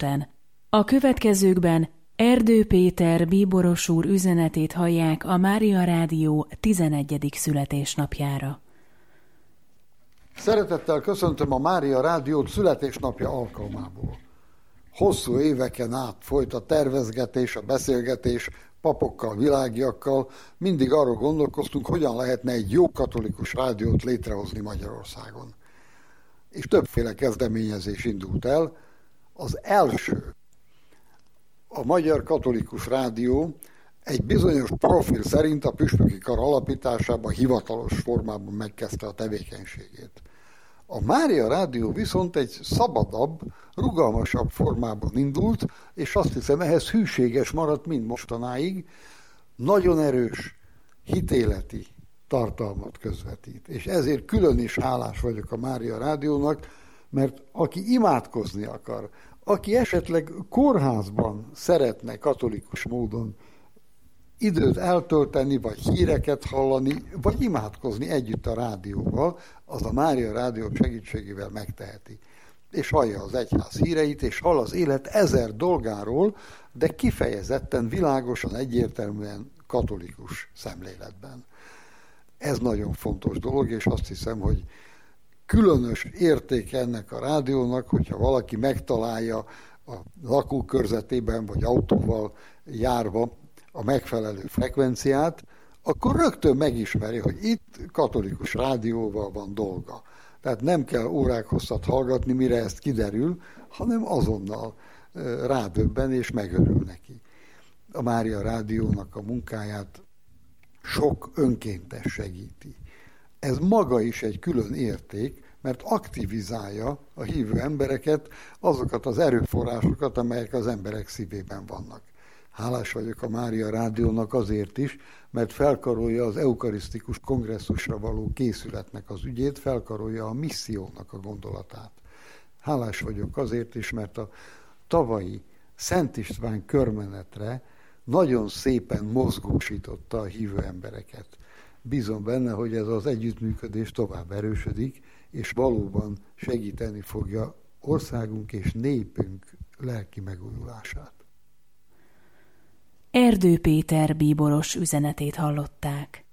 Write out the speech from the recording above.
Budapesten. A következőkben Erdő Péter bíboros úr üzenetét hallják a Mária Rádió 11. születésnapjára. Szeretettel köszöntöm a Mária Rádiót születésnapja alkalmából. Hosszú éveken át folyt a tervezgetés, a beszélgetés papokkal, világiakkal. Mindig arról gondolkoztunk, hogyan lehetne egy jó katolikus rádiót létrehozni Magyarországon. És többféle kezdeményezés indult el. Az első, a Magyar Katolikus Rádió egy bizonyos profil szerint a püspöki kar alapításában hivatalos formában megkezdte a tevékenységét. A Mária Rádió viszont egy szabadabb, rugalmasabb formában indult, és azt hiszem ehhez hűséges maradt mind mostanáig, nagyon erős, hitéleti tartalmat közvetít. És ezért külön is hálás vagyok a Mária Rádiónak, mert aki imádkozni akar, aki esetleg kórházban szeretne katolikus módon időt eltölteni, vagy híreket hallani, vagy imádkozni együtt a rádióval, az a Mária Rádió segítségével megteheti. És hallja az egyház híreit, és hall az élet 1000 dolgáról, de kifejezetten, világosan, egyértelműen katolikus szemléletben. Ez nagyon fontos dolog, és azt hiszem, hogy különös érték ennek a rádiónak, hogyha valaki megtalálja a lakókörzetében, vagy autóval járva a megfelelő frekvenciát, akkor rögtön megismeri, hogy itt katolikus rádióval van dolga. Tehát nem kell órák hosszat hallgatni, mire ezt kiderül, hanem azonnal rádöbben és megörül neki. A Mária Rádiónak a munkáját sok önkéntes segíti. Ez maga is egy külön érték, mert aktivizálja a hívő embereket, azokat az erőforrásokat, amelyek az emberek szívében vannak. Hálás vagyok a Mária Rádiónak azért is, mert felkarolja az eukarisztikus kongresszusra való készületnek az ügyét, felkarolja a missziónak a gondolatát. Hálás vagyok azért is, mert a tavalyi Szent István körmenetre nagyon szépen mozgósította a hívő embereket. Bízom benne, hogy ez az együttműködés tovább erősödik, és valóban segíteni fogja országunk és népünk lelki megújulását. Erdő Péter bíboros üzenetét hallották.